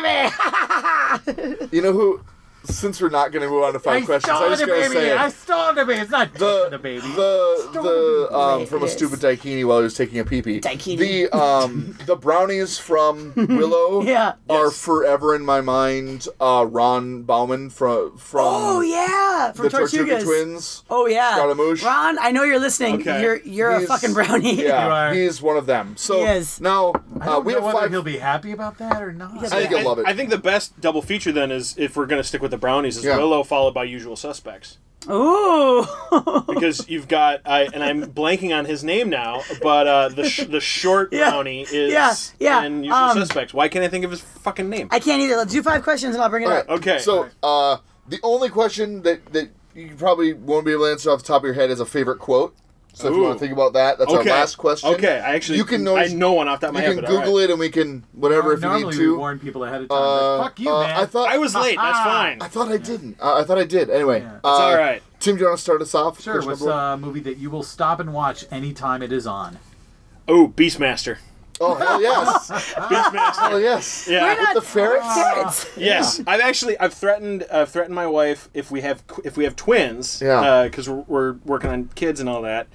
it, baby. You know who? Since we're not going to move on to five I questions, I stole just the got to baby. say I it. stole the baby. It's not the the baby. the Stole the the um baby. from a It stupid is. daikini while he was taking a pee pee. Daikini. The um the brownies from Willow Yeah. are Yes. forever in my mind. Uh, Ron Bauman from from Oh yeah, from the Tortuga Tortugas. Twins. Oh yeah, Scaramouche. Ron, I know you're listening. Okay. You're you're a He's- fucking brownie. Yeah, You are. he's one of them. So He is. now I uh, don't we know have whether five. he'll be happy about that or not. Yes, I think I, you'll love it. I think the best double feature then is if we're going to stick with the brownies is Yeah. Willow followed by Usual Suspects. Ooh. Because you've got I and I'm blanking on his name now, but uh, the sh- the short Yeah. brownie is Yeah, yeah, in Usual um, Suspects. Why can't I think of his fucking name? I can't either. Let's do five questions and I'll bring it All up. right. Okay. So uh, the only question that that you probably won't be able to answer off the top of your head is a favorite quote. So if you Ooh. want to think about that, that's Okay. our last question. Okay, I actually You can know- I know one off the top of my You head. can but all Google right. it and we can whatever if you Normally need we to. warn people ahead of time. Uh, like, Fuck you, uh, man. I thought I was late. That's Ah. fine. I thought I didn't. Uh, I thought I did. Anyway, Yeah. uh, It's all right. Tim, do you want to start us off? Sure, Question what's number one? a movie that you will stop and watch anytime it is on? Oh, Beastmaster. Oh hell yes! Beastmaster. Hell yes! Yeah. We're not The ferrets. ferrets. Yes, I've actually I've threatened I've threatened my wife if we have if we have twins, Yeah. because we're, we're working on kids and all that.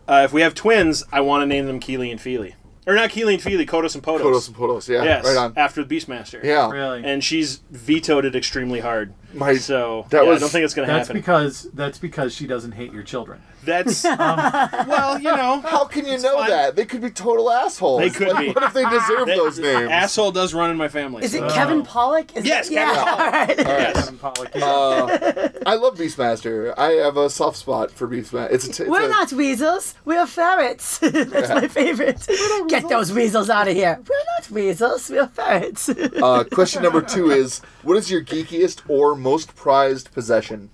uh, if we have twins, I want to name them Keely and Feely. Or not Keely and Feely, Kodos and Podos. Kodos and Podos, yeah, Yes, right on. after the Beastmaster. Yeah, Really? And she's vetoed it extremely hard. My- so that yeah, was- I don't think it's going to That's happen. because that's because she doesn't hate your children. That's um, well, you know, How can you know fine. that? They could be total assholes. They could Like, be. What if they deserve that- those names? asshole does run in my family. Is it so- Kevin Pollock? Is Yes, it, Kevin yeah. Pollak. All right. Yes. Kevin Pollak, yeah. Uh, I love Beastmaster. I have a soft spot for Beastmaster. It's a. T- it's We're a, not weasels. We're ferrets. That's my favorite. Get those weasels out of here. We're not weasels. We're ferrets. Uh, question number two is: what is your geekiest or most prized possession?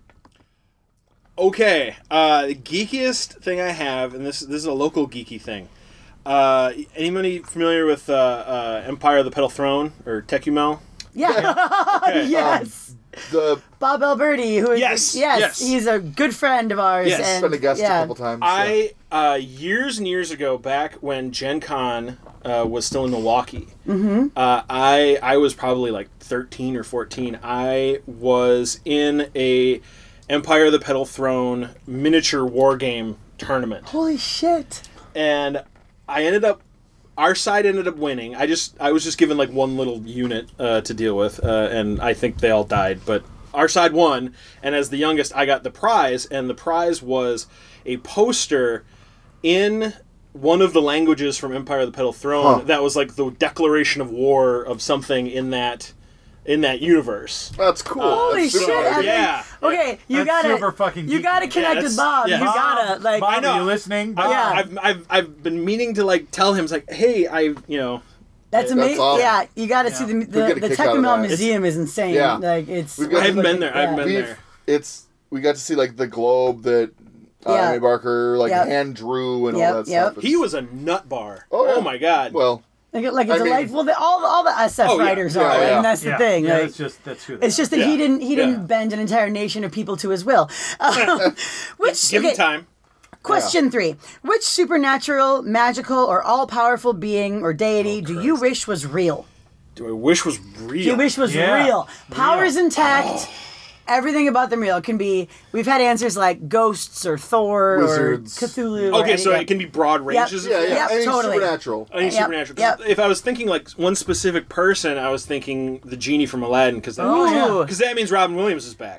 Okay, uh, the geekiest thing I have, and this this is a local geeky thing. Uh, anybody familiar with uh, uh, Empire of the Petal Throne or Tecumel? yeah. Okay. yes. The Bob Alberti, who is Yes, yes, yes. he's a good friend of ours. Yes. and been a guest yeah. a couple times. yeah. I uh, years and years ago, back when Gen Con uh, was still in Milwaukee, mm-hmm. uh, I I was probably like thirteen or fourteen. I was in a Empire of the Petal Throne miniature war game tournament, Holy shit. and I ended up. Our side ended up winning. I just I was just given like one little unit uh, to deal with, uh, and I think they all died. But our side won, and as the youngest, I got the prize, and the prize was a poster in one of the languages from Empire of the Petal Throne Huh. that was like the declaration of war of something in that in that universe. That's cool. Holy That's super shit. I awesome. mean, Yeah. okay, you That's gotta super fucking you geeky. gotta connect Yeah, with that's- Bob. yeah. You gotta like I Bob, know. are you listening? I, Yeah. I've, I've I've been meaning to like tell him, it's like, hey, I you know. that's amazing. awesome. Yeah, you gotta see the get the, a the kick out of Tecumel that. Museum is insane. Yeah. Like it's We've got- I haven't been there. I haven't yeah. been We've, there. it's we got to see like the globe that uh, Yeah. Amy Barker like Yep. hand drew and Yep, all that yep. stuff. He was a nut bar. Oh, yeah. my god. well. Like, like a I mean- delightful. the, all all the S F Oh, yeah. writers Yeah, are, yeah. and that's the yeah. thing. Yeah, like, that's just that's who. They it's are. just that Yeah. he didn't he Yeah. didn't bend an entire nation of people to his will. Um, which Give okay, him time. question three: which supernatural, magical, or all-powerful being or deity do you wish was real? Do I wish was real? Do you wish was Yeah. real? Powers Real. intact. Everything about them real. It can be. We've had answers like ghosts or Thor Wizards. or Cthulhu. or Okay, so anything. it can be broad ranges. Yeah, of yeah. Yep, Any totally. supernatural. Any Yep, supernatural. 'Cause yep. If I was thinking like one specific person, I was thinking the genie from Aladdin, because that, Oh, means- yeah. 'cause that means Robin Williams is back.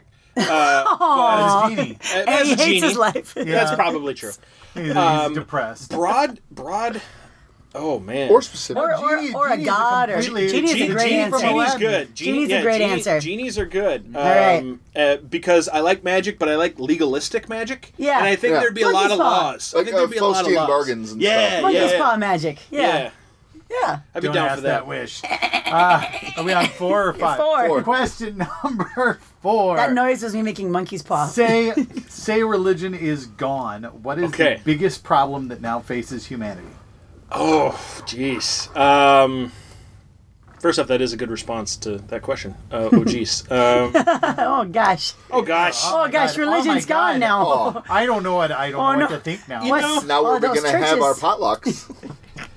Uh, As Genie. but, uh, And as he a hates genie, his life. that's probably true. He's, he's Um, depressed. Broad, broad. Oh man. Or specific. Or, or, Genie- or a Genie's a god, or completely- Genie's Genie- a great Genie- answer. Genie's Aladdin. good. Genie, Genie's a yeah, great Genie- answer. Genies are good. Um, right. uh, because I like magic, but I like legalistic magic. Yeah. And I think Yeah. there's be a lot Monkey's of paw. laws. I Like, think uh, there'd be a lot of Faustian laws. bargains and yeah, stuff. Monkey's yeah, paw magic. yeah. Yeah. Yeah. I'd be Don't down ask for that, that. wish. Uh, are we on four or five? Four. Four. Question number four. That noise was me making monkey's paw. Say, say religion is gone. What is Okay. the biggest problem that now faces humanity? Oh, jeez. Um, first off, that is a good response to that question. Uh, oh, jeez. Um, Oh gosh. oh, gosh. Oh my gosh, God. religion's Oh, my gone God. now. Oh. I don't know what I don't Oh, know what no. to think now. You What's- know- Now Oh, we're those going to have our churches. potlucks.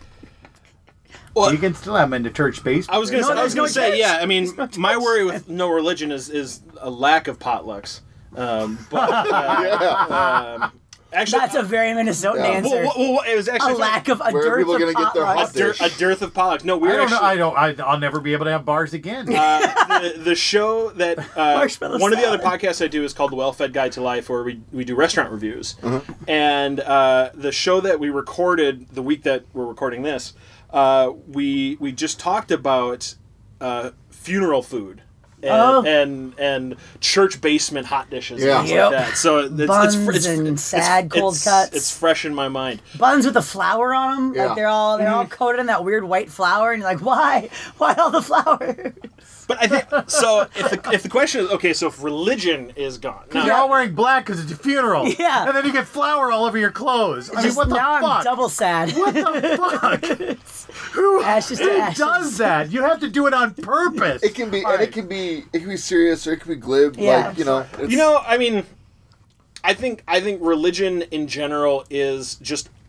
Well, You can still have them in the church basement. I was gonna, No, say, I there's was gonna no say, church. yeah. I mean, There's no my church. worry with no religion is is a lack of potlucks. Um, but uh, um, actually, That's a very Minnesotan Yeah. answer. well, well, well, it was a actually lack of a Where are dearth people of gonna get their potlucks. hot a, dir- dish? a dearth of potlucks. No, we I were don't know. actually. I don't. I, I'll never be able to have bars again. Uh, the, the show that uh, Marshmallow one of the other salad. podcasts I do is called The Well-Fed Guide to Life, where we, we do restaurant reviews. Uh-huh. And uh, the show that we recorded the week that we're recording this, uh, we we just talked about uh, funeral food. And, Oh. and and church basement hot dishes Yeah. and things Yep. like that. So it's, Buns it's, fr- it's, and it's, sad it's, cold it's, cuts. It's fresh in my mind. Buns with the flour on them, Yeah. like they're all they're all coated in that weird white flour, and you're like, why? Why all the flour? But I think so. If the if the question is okay, so if religion is gone, now, You're all wearing black because it's a funeral. Yeah. And then you get flour all over your clothes. I mean, Just what the now fuck? I'm double sad. What the fuck? Who, Ashes to who ashes. does that? You have to do it on purpose. It can be, All and right. it can be, it can be serious or it can be glib. Yeah. Like you know, it's, You know, I mean, I think I think religion in general is just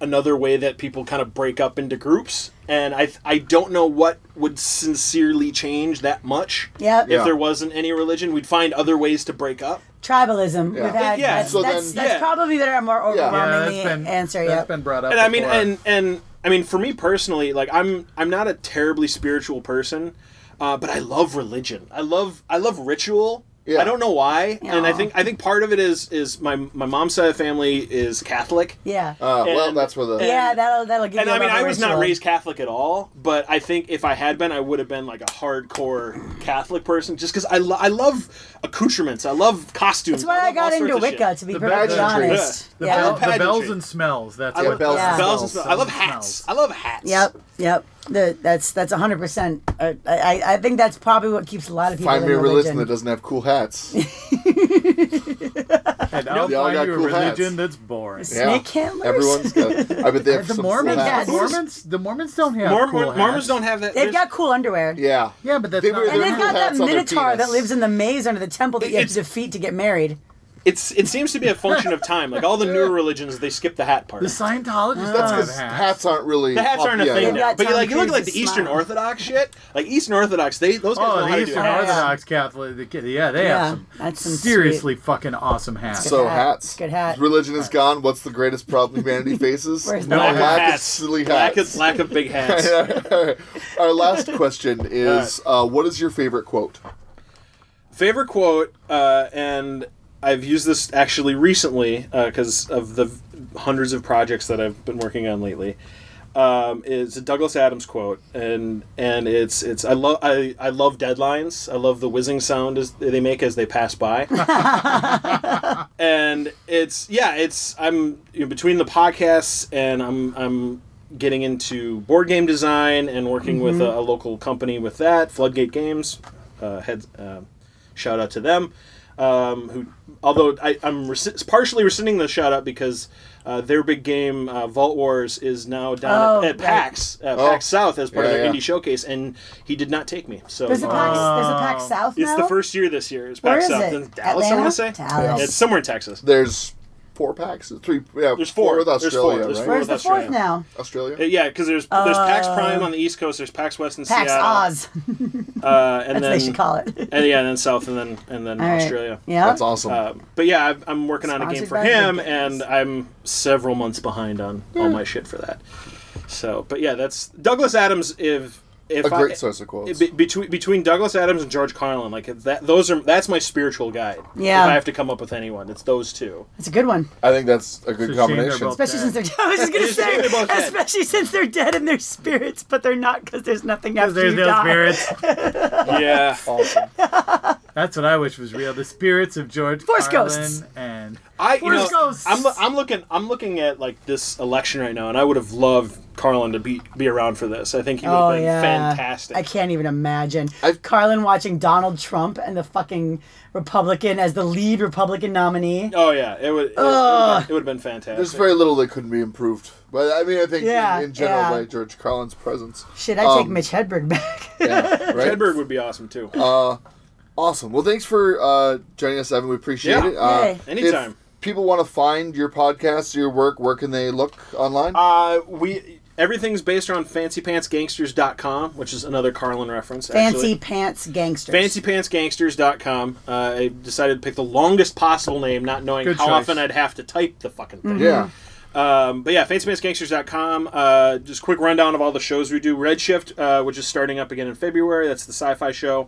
another way that people kind of break up into groups, and I I don't know what would sincerely change that much. Yep. If Yeah. there wasn't any religion, we'd find other ways to break up. Tribalism. Yeah. We've had, Yeah, that's, so that's, then- that's yeah. probably the more Yeah. overwhelmingly Yeah, that's been, answer. that's Yep. been brought up And I mean, before. and and I mean, for me personally, like I'm I'm not a terribly spiritual person, uh, but I love religion. I love I love ritual. Yeah. I don't know why, and I Aw. think I think part of it is is my my mom's side of the family is Catholic. Yeah. Uh, well, And- that's where the yeah, that'll that'll give And you a I mean, level I of was not ritual. raised Catholic at all, but I think if I had been, I would have been like a hardcore Catholic person, just because I, lo- I love accoutrements, I love costumes. That's why I, love all got into sorts of Wicca, shit. to be The perfectly pageantry. honest. the, Yeah. bell, the Pageantry. bells and smells. That's I Yeah, love bells and bells and smells. smells. I love Bells and hats. smells. I love hats. Yep, yep. The, that's that's one hundred percent. Uh, I I think that's probably what keeps a lot of people find in me a religion religion. that doesn't have cool hats. And I'll They all find got you a cool religion hats. that's boring. Snake handlers? Everyone's got. I bet they have The some Mormons, cool Yeah, hats. the Mormons, the Mormons don't have Mor- cool Mor- Mormons hats. don't have that. They've there's- got cool underwear. Yeah. Yeah, but that's They not. wear- And They're they've cool got that hats on their minotaur that penis. lives in the maze under the temple that you have It's- to defeat to get married. It's it seems to be a function of time. Like all the newer religions, they skip the hat part. the Scientologists That's don't have because hats. hats aren't really. The hats aren't a yeah, thing yeah. They've now. got But you Tom like you look at like the Cruise's Eastern smile. Orthodox shit. Like Eastern Orthodox, they those guys Oh, know how the to do Eastern hats. Orthodox Catholic, the kid- yeah, they Yeah, have some that's some seriously fucking awesome hats. So hat. hats. Good hat. Religion is gone. What's the greatest problem humanity faces? Where's no the Lack of lack of hats. silly Lack hats. of, lack of big hats. Our last question is: uh, what is your favorite quote? Favorite quote, uh, and I've used this actually recently because of the hundreds of projects that I've been working on lately. Um, is a Douglas Adams quote, and and it's it's I love I, I love deadlines. I love the whizzing sound as they make as they pass by. And it's yeah, it's I'm you know, between the podcasts and I'm I'm getting into board game design and working with a, a local company with that, Floodgate Games. Uh, heads, uh, shout out to them. Um, who, although I, I'm rec- partially rescinding the shout out because uh, their big game uh, Vault Wars is now down Oh, at, at right. PAX, uh, Oh. PAX South as part of Yeah, their yeah. indie showcase, and he did not take me. So There's a uh, pack. There's a pack south now. it's the first year this year. It's Where PAX is South it? in Dallas. I Atlanta? want to say Dallas. it's somewhere in Texas. There's four packs. Three. Yeah. There's four. with There's Australia, four. There's right? four. Where's the That's fourth right. now? Australia. Uh, yeah, because there's there's PAX Uh, Prime on the East Coast. There's PAX West in PAX Seattle. Oz. Uh, and That's what then they should call it. and yeah, and then South, and then and then All right. Australia. Yeah. That's awesome. Uh, but yeah, I've, I'm working on a game Sponsored for by him, Big and Games. I'm several months behind on all my shit for that. So, but yeah, that's Douglas Adams. If if a great I, source of quotes. be- between between Douglas Adams and George Carlin, like if that, those are that's my spiritual guide. Yeah. If I have to come up with anyone, it's those two. It's a good one. I think that's a good It's a shame they're combination. both Especially dead. since they're. I was just gonna It's a shame say, they're both dead. especially since they're dead in their spirits, but they're not because there's nothing after There's you no die. spirits. Yeah. Awesome. That's what I wish was real. The spirits of George Force Carlin ghosts. and I you know Force ghosts. I'm lo- I'm looking I'm looking at like this election right now, and I would have loved Carlin to be be around for this. I think he would have Oh been yeah, fantastic. I can't even imagine I've- Carlin watching Donald Trump and the fucking Republican as the lead Republican nominee. Oh yeah, it would. It, Ugh. it would have been fantastic. There's very little that couldn't be improved. But I mean, I think Yeah, in, in general, yeah. by George Carlin's presence. Shit, I take Um, Mitch Hedberg back. Yeah, right. Hedberg would be awesome too. Uh, awesome. Well, thanks for uh, joining us, Evan. We appreciate Yeah. it. Uh, Yay. Anytime. If people want to find your podcast, your work, where can they look online? Uh, we everything's based around fancy pants gangsters dot com, which is another Carlin reference. Fancy Actually. Pants Gangsters. fancy pants gangsters dot com. Uh, I decided to pick the longest possible name, not knowing Good how choice. often I'd have to type the fucking thing. yeah. Um, but yeah, fancy pants gangsters dot com. Uh, just quick rundown of all the shows we do. Redshift, uh, which is starting up again in February. That's the sci-fi show.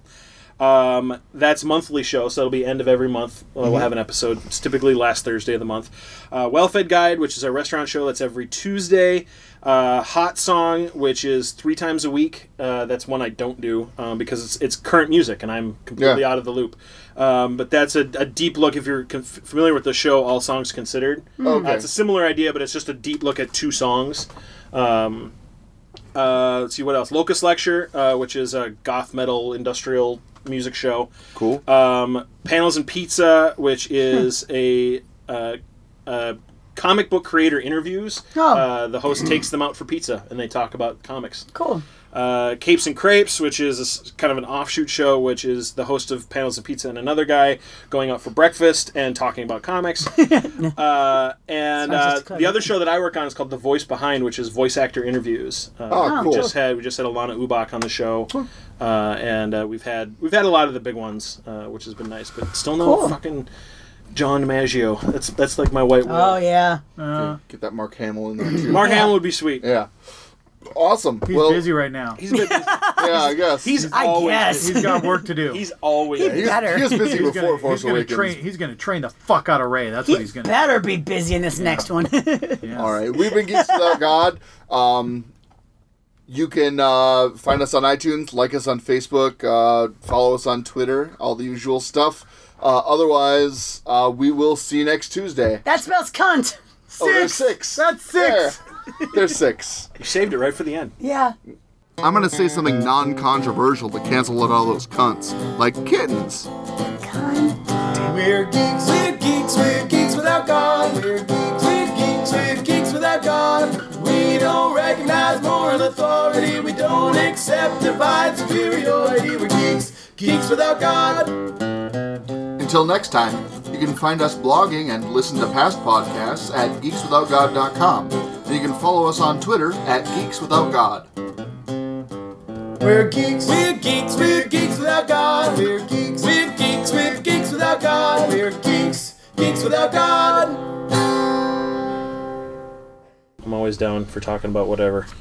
Um, that's a monthly show, so it'll be end of every month. Uh, We'll have an episode. It's typically last Thursday of the month. Uh, Well-Fed Guide, which is our restaurant show. That's every Tuesday. Uh, Hot Song, which is three times a week. Uh, that's one I don't do um, because it's it's current music, and I'm completely Yeah. out of the loop. Um, but that's a, a deep look. If you're con- familiar with the show, All Songs Considered. Okay. Uh, it's a similar idea, but it's just a deep look at two songs. Um, uh, let's see what else. Locust Lecture, uh, which is a goth metal industrial music show. Cool. Um, Panels and Pizza, which is a, uh, uh, comic book creator interviews. Oh. Uh, the host takes them out for pizza, and they talk about comics. Cool. uh, Capes and Crepes, which is a s kind of an offshoot show, which is the host of Panels of Pizza and another guy going out for breakfast and talking about comics. uh, and uh, the other show that I work on is called The Voice Behind, which is voice actor interviews. Uh, Oh, we cool. just had we just had Alana Ubach on the show, uh, and uh, we've had we've had a lot of the big ones, uh, which has been nice. But still no Cool. fucking John DiMaggio. That's that's like my white whale. Oh yeah. Uh, Get that Mark Hamill in there too. Mark Yeah. Hamill would be sweet. Yeah. Awesome. he's well, busy right now. He's a bit busy. yeah, I guess. He's I always guess. busy. He's got work to do. He's always He busy. He's, better. he was busy He's before gonna, Force he's gonna Awakens. train. He's gonna train the fuck out of Ray. That's He what he's gonna. better be busy in this next one. Yeah. All right, we've been Geeks Without God. Um, you can uh, find us on iTunes, like us on Facebook, uh, follow us on Twitter, all the usual stuff. Uh, otherwise, uh, we will see you next Tuesday. That spells cunt. Oh, there's six. That's six. There. There's six. You saved it right for the end. Yeah. I'm gonna say something non-controversial to cancel out all those cunts, like kittens. Cunt. We're geeks, we're geeks, we're geeks without God. We're geeks, we're geeks, we're geeks without God. We don't recognize moral authority. We don't accept divine superiority. We're geeks, geeks without God. Until next time, you can find us blogging and listen to past podcasts at geeks without god dot com. And you can follow us on Twitter at geeks without god. We're geeks, we're geeks, we're geeks without God. We're geeks, we're geeks, we're geeks without God. We're geeks, geeks without God. I'm always down for talking about whatever.